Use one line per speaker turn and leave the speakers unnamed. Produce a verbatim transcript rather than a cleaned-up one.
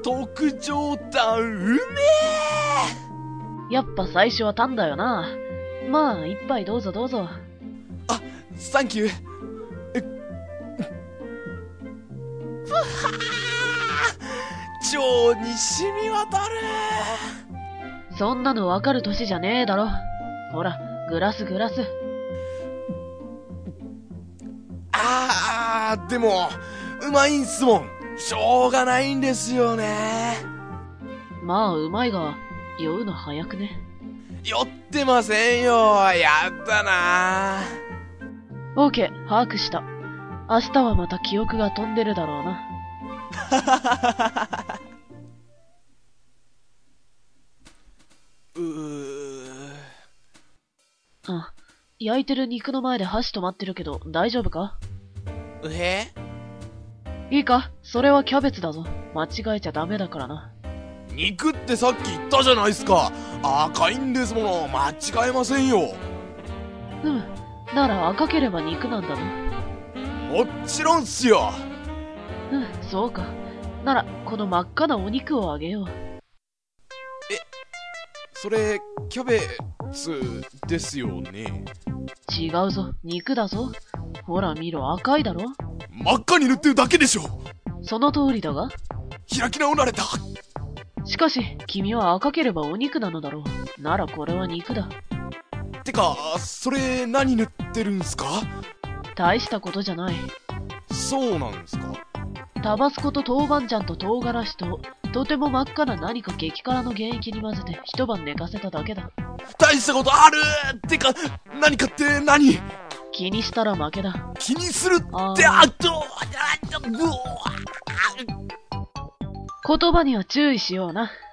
特上タンうめ
え。やっぱ最初はタンだよな。まあ、一杯どうぞどうぞ。
あ、サンキュー。え、ふはー、腸に染み渡る。
そんなのわかる歳じゃねえだろ。ほら、グラスグラス。
あー、でも、うまいんすもん。しょうがないんですよね。
まあ、うまいが、酔うの早くね。
酔ってませんよ。やったな。
オーケー、把握した。明日はまた記憶が飛んでるだろうな。
うー。
あ、焼いてる肉の前で箸止まってるけど大丈夫か？
え？
いいか？それはキャベツだぞ。間違えちゃダメだからな。
肉ってさっき言ったじゃないっすか。赤いんですもの。間違えませんよ。
うん。なら赤ければ肉なんだな。
もちろんっすよ。
うん、そうか。なら、この真っ赤なお肉をあげよう。
え、それ、キャベツですよね。
違うぞ。肉だぞ。ほら見ろ、赤いだろ。
真っ赤に塗ってるだけでしょ。
その通りだが。
開き直られた。
しかし、君は赤ければお肉なのだろう。ならこれは肉だ。
てか、それ何塗ってるんすか？
大したことじゃない。
そうなんすか？
タバスコと豆板醤と唐辛子と、とても真っ赤な何か激辛の原液に混ぜて一晩寝かせただけだ。
大したことある。てか、何かって何？
気にしたら負けだ。
気にするって、
あ
あと、あと、うわ。
言葉には注意しような。